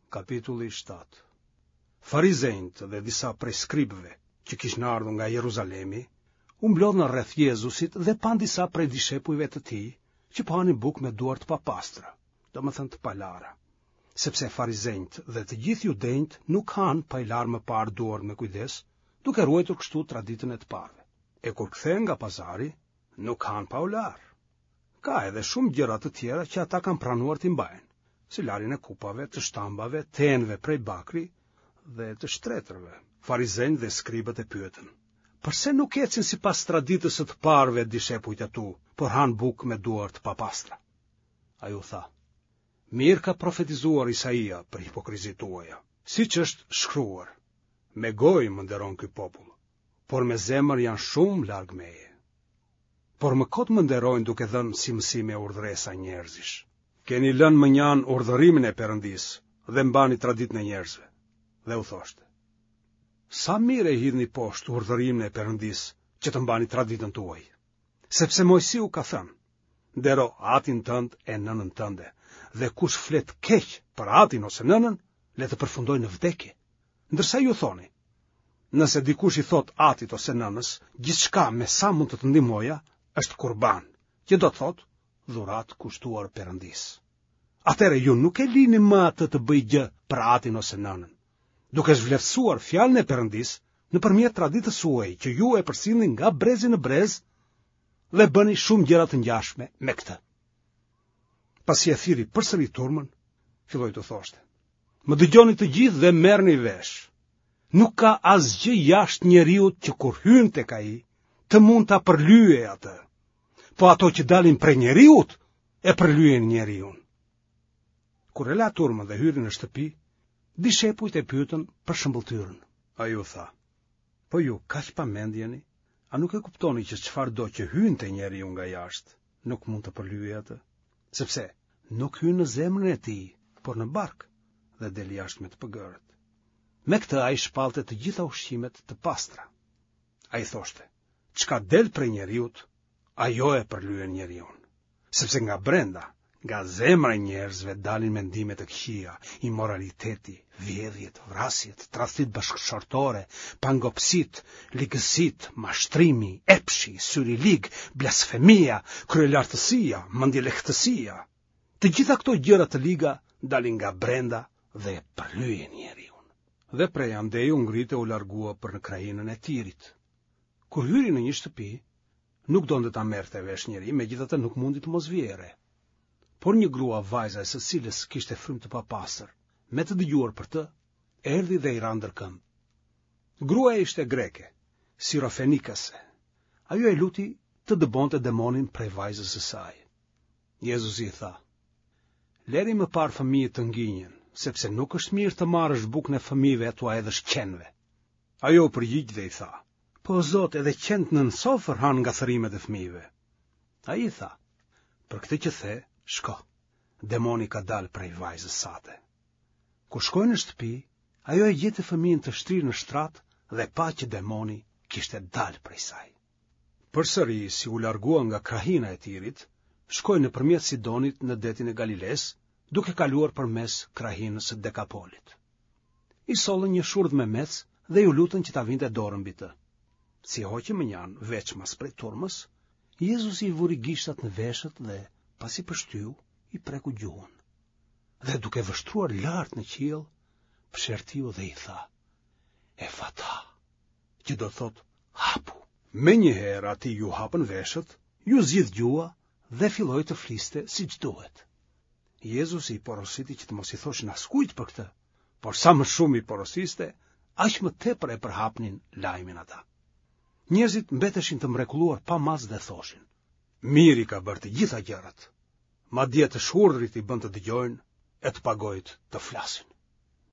Kapitulli 7. Farizejt dhe disa prej skribëve që kishin ardhur nga Jeruzalemi, u mblodhën rreth Jezusit dhe pan disa prej dishepujve të tij që panin bukë me duar të papastra, domethënë të palara, sepse farizejt dhe të gjithë judejt nuk kanë pa i larë më parë duar me kujdes, duke ruajtur kështu traditën e të parëve. E kur kthehen nga pazari, nuk kanë pa u larë. Ka edhe shumë gjëra të tjera që ata kanë pranuar t'i mbajnë, si larjen e kupave, të shtambave, tenve prej bakri dhe të shtretërve. Farizejt dhe skribët e pyetën: "Përse nuk ecin sipas traditës së të parëve dishepujt e tu, por han bukë me duar të papastra?" Ai u tha: "Mirë ka profetizuar Isaia për hipokrizitë tuaja, siç është shkruar: Me gojë më nderon ky popull, por me zemër janë shumë larg meje. Por më kot më nderojnë duke dhënë si mësime urdhresa njerëzish. Keni lënë mënjan urdhërimin e Perëndisë dhe mbani traditën e njerëzve." Dhe u thoshte: "Sa mirë e hidhni poshtë urdhërimin e Perëndisë që të mbani traditën tuaj. Sepse Mojsiu ka thënë: Ndero atin tënd e nënën tënde, dhe kush flet keq për atin ose nënën, le të përfundojë në vdekje. Ndërsa ju thoni: Nëse dikush i thot atit ose nënës, gjithçka me sa mund të ndihmoja është kurban, që do të thotë dhurat kushtuar Perëndisë. Atëherë ju nuk e lini më atë të bëj gjë për atin ose nënën, duke zhvlerësuar fjalën e Perëndisë nëpërmjet traditës suaj që ju e përsillni nga brezi në brez dhe bëni shumë gjëra të ngjashme me këtë." Pasi e thiri përsëri turmën, filloi të thoshte: "Më dëgjoni të gjithë dhe merrni vesh. Nuk ka asgjë jashtë njeriut që kur hyn tek ai të mund ta përlyejë atë, po ato që dalin prej njeriut e përlyejnë njeriun." Kur e la turmën dhe hyri në shtëpi, dishepujt e pyetën për shëmbulltyrën. Ai u tha: "Po ju kaq pa mendjeni, a nuk e kuptoni që çfarëdo që hyn te njeriu nga jashtë nuk mund të përlyejë atë, sepse nuk hyn në zemrën e tij, por në bark dhe del jashtë me të pëgërët. Me këtë ai shpallte të gjitha ushqimet të pastra." Ai thoshte: "Çka del prej njeriut, ajo e përlyen njeriun, sepse nga brenda, nga zemra e njerëzve dalin mendime të këqija, imoraliteti, vjedhjet, vrasjet, tradhtit bashkëshortore, pangopsit, ligësit, mashtrimi, epshi, syrilig, blasfemia, kryelartësia, mendjelehtësia. Të gjitha këto gjëra të liga dalin nga brenda dhe përlyen njeriun." Dhe prej andej u ngrite u largua për në krajinën e Tirit. Kur hyri në një shtëpi, nuk donte ta merrte vesh njeri, megjithatë nuk mundi të mos vjere. Por një grua vajza e së cilës kishte frymë të papastër, me të dëgjuar për të, erdhi dhe i ra ndërkëmbë. Gruaja ishte greke, sirofenikase. Ajo e luti të dëbonte demonin prej vajzës së saj. Jezusi i tha: "Leri më parë fëmijët të ngjinjen, sepse nuk është mirë të marrësh bukën e fëmijëve tua edhe shqenve." Ajo u përgjigj dhe i tha: "Po Zot, edhe qentë nën sofër han nga thërimet e fëmijëve." Ai i tha: "Për këtë që the, shko, demoni ka dalë prej vajzës sate." Kur shkoi në shtëpi, ajo e gjeti fëmijën të shtrirë në shtrat dhe pa që demoni kishte dalë prej saj. Përsëri, si u largua nga krahina e Tirit, shkoi nëpërmjet Sidonit në detin e Galiles, duke kaluar përmes krahinës së Dekapolit. I sollën një shurdh me mec dhe ju lutën që ta vinte dorën mbi të. Si hoqi mënjan veç mas prej turmës, Jezusi i vuri gishtat në veshët dhe pasi pështyu, i preku gjuhën. Dhe duke vështruar lart në qiell, pëshertiu dhe i tha: "Efata", që do thot hapu. Menjëherë ati ju hapën veshët, ju zgjidh gjua dhe filloi të fliste siç duhet. Jezusi i porositi që të mos i thoshin askujt për këtë, por sa më shumë i porosiste, aq më tepër e përhapnin lajmin ata. Njerëzit mbeteshin të mrekulluar pa mas dhe thoshin: "Miri ka bërë të gjitha gjërat. Madje të shurdhrit i bën të dëgjojnë e të pagojt të flasin."